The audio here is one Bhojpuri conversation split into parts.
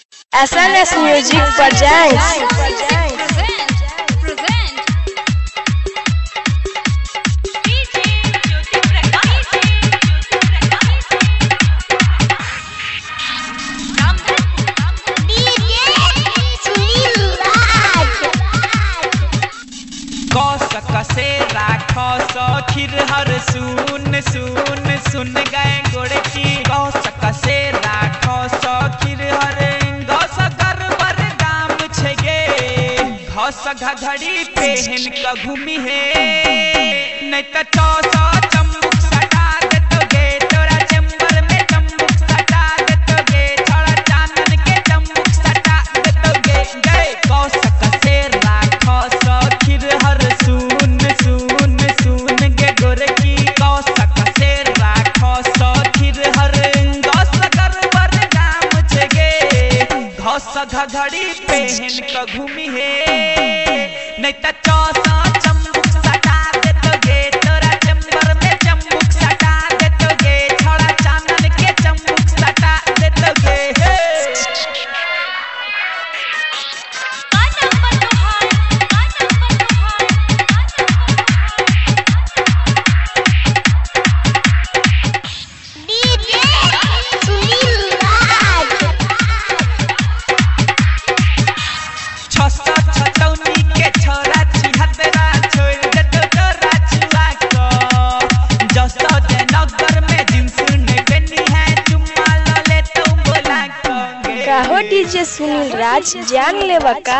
SNS Music presents कसे राखो सखीर हर सुन सुन सुन गए गोड़ की गौस कसे राखो सखीर हर गौस गरबर दाम छगे घस घघड़ी पहन क घूमी है नहीं तो चौसा चम्मुक सटा देतोगे तोरा चेंबर में चम्मुक सटा देतोगे छोड़ा चांदन के चम्मुक सटा देतोगे गए गौस कसे राखो सखीर हर सुन सुन सुन गे गोरकी गौस कसे राखो सखीर हर गौस गरबर दाम छगे घस घघड़ी पहन क घूमी है नहीं तो चौसा चम्मुक सटा देतोगे तोरा चेंबर में चम्मुक सटा देतोगे छोड़ा चांदन के चम्मुक सटा देतोगे काहो डीजे सुनील राज जान लेवा का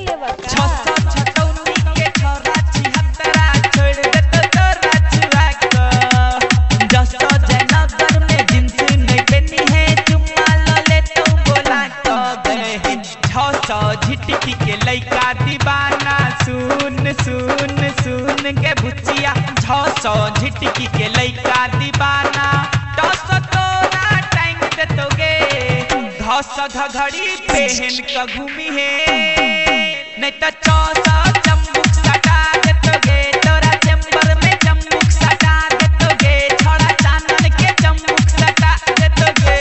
झिटकी के लइका दीवाना सुन सुन सुन के भुचिया 600 झिटकी के लइका दीवाना 10 तोरा टांग देतोगे घस घघड़ी पहन क घूमी है नहीं तो चौसा चम्मुक सटा देतोगे तोरा चेंबर में चम्मुक सटा देतोगे छोड़ा चांदन के चम्मुक सटा देतोगे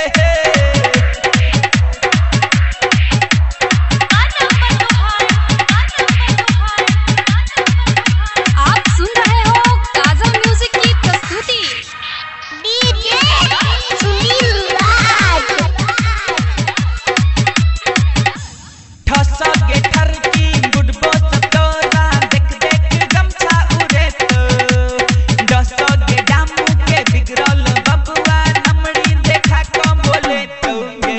आप सुन रहे हो काजल म्यूजिक की प्रस्तुति डीजे सुनील राज ठसा के ठर की गुडबो सतोरा देख देख गमछा उड़े तो दसो के डामू के बिगड़ल बबुआ नमड़ी देखा कम बोले तो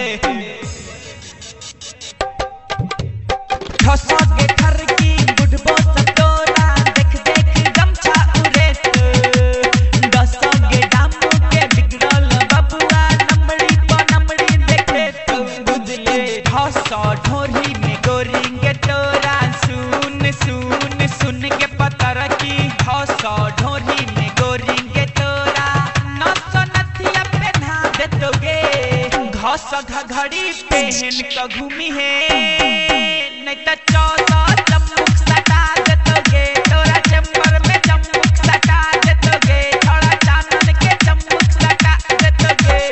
ठसा के ठर की गुडबो सतोरा देख देख गमछा उड़े तो दसो के डामू के बिगड़ल बबुआ नमड़ी पर नमड़ी देखे तो बुझले ठसा ढोरी में गोरिंगे तोरा सुन सुन सुन के पतर की ठसा ढोरी में गोरिंगे तोरा नस नथिया पहना देतोगे घस घघड़ी पहन क घूमी है नहीं तो चौसा चम्मुक सटा देतोगे तोरा चेंबर में चम्मुक सटा देतोगे छोड़ा चांदन के चम्मुक सटा देतोगे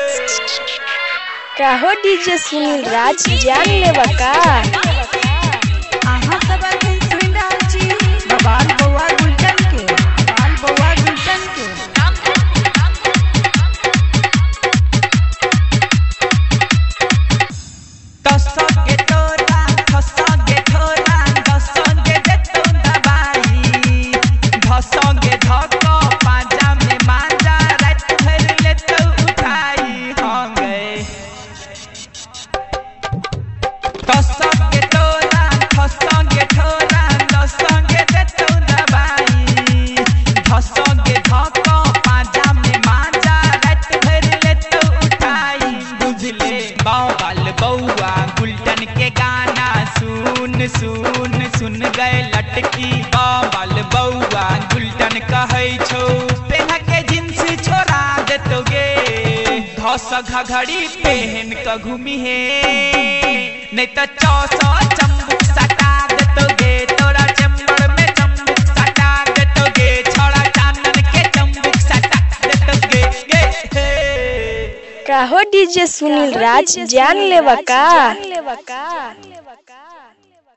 काहो डीजे सुनील राज जान लेवा का अहाँ सब अखन सुनि रहल छी बाल बौआ गुलशन के दसोगे तोरा खसोगे थोरा दसोगे देतो दबाई धसोगे धको पाजा में मांजा रात भर लेतो उठाई हाँ गए दसोगे तोरा खसोगे थोरा दसोगे देतो दबाई धसोगे धको पाजा में मांजा रात भर लेतो उठाई बुझले बाल बौआ गुलटन के गाना सुन सुन सुन गए लटकी बाल बौआ गुलटन कहै छौ पेन्ह के जींस छोड़ा देतोगे घस घघड़ी पहन क घूमी है नहीं तो चौसा चम्मुक सटा देतोगे तोरा चेंबर में चम्मुक सटा देतोगे छोड़ा चांदन के चम्मुक सटा देतोगे का हो डीजे सुनील राज जान लेवा का